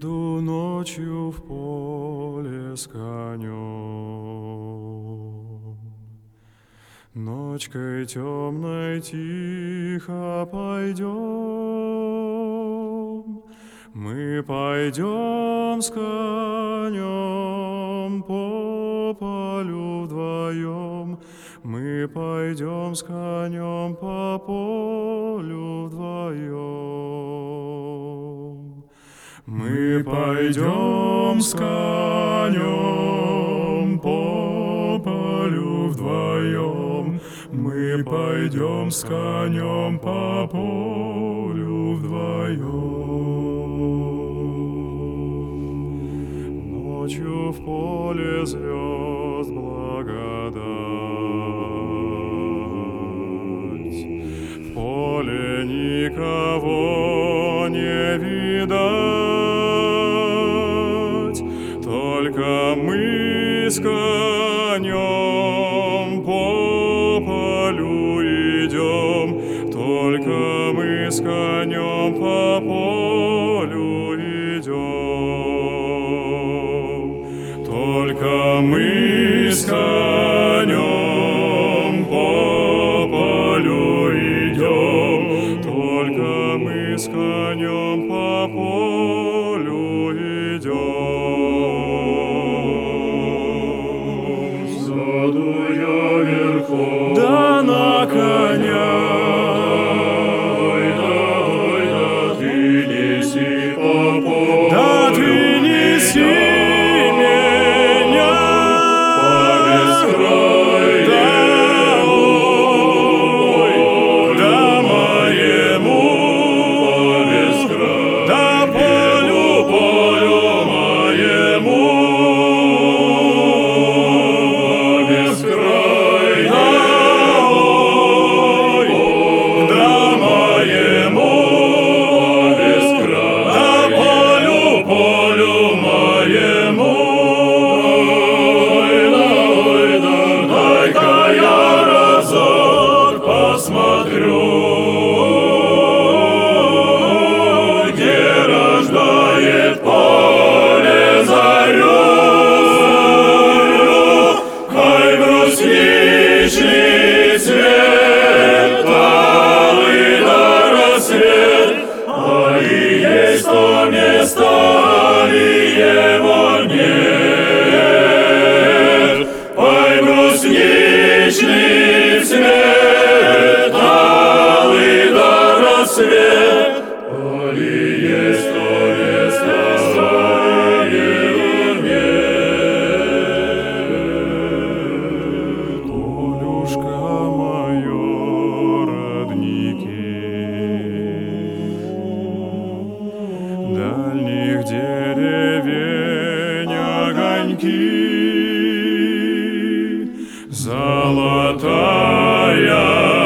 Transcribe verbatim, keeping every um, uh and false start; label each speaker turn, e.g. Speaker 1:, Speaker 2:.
Speaker 1: Иду ночью в поле с конем. Ночкой темной тихо пойдем, мы пойдем с конем по полю вдвоем, мы пойдем с конем по полю вдвоем. Мы пойдем с конем по полю вдвоем, мы пойдем с конем по полю вдвоем. Ночью в поле звезд благодать, в поле никого не видать, только мы с конем по полю идем, только мы с конем по полю идем, только мы с конем по полю идем, только мы с конем по полю идем. Сяду я верхом, да на коня, ой да, ой да, ты неси по полю, да ты неси меня по бескрайнему полю, да моему по бескрайнему, да полю, полю моему по бескрайнему, да моему по бескрайнему, да полю, полю моему. Ой да, ой да, дай-ка я разок посмотрю, где рождает поле зарю. Ай, брусничный цвет, алый да рассвет, ай, есть то место, али его нет. Ай, брусничный цвет, алый да рассвет, али есть то место, али его нет. Полюшка моё, родники, дальних деревень огоньки, золотая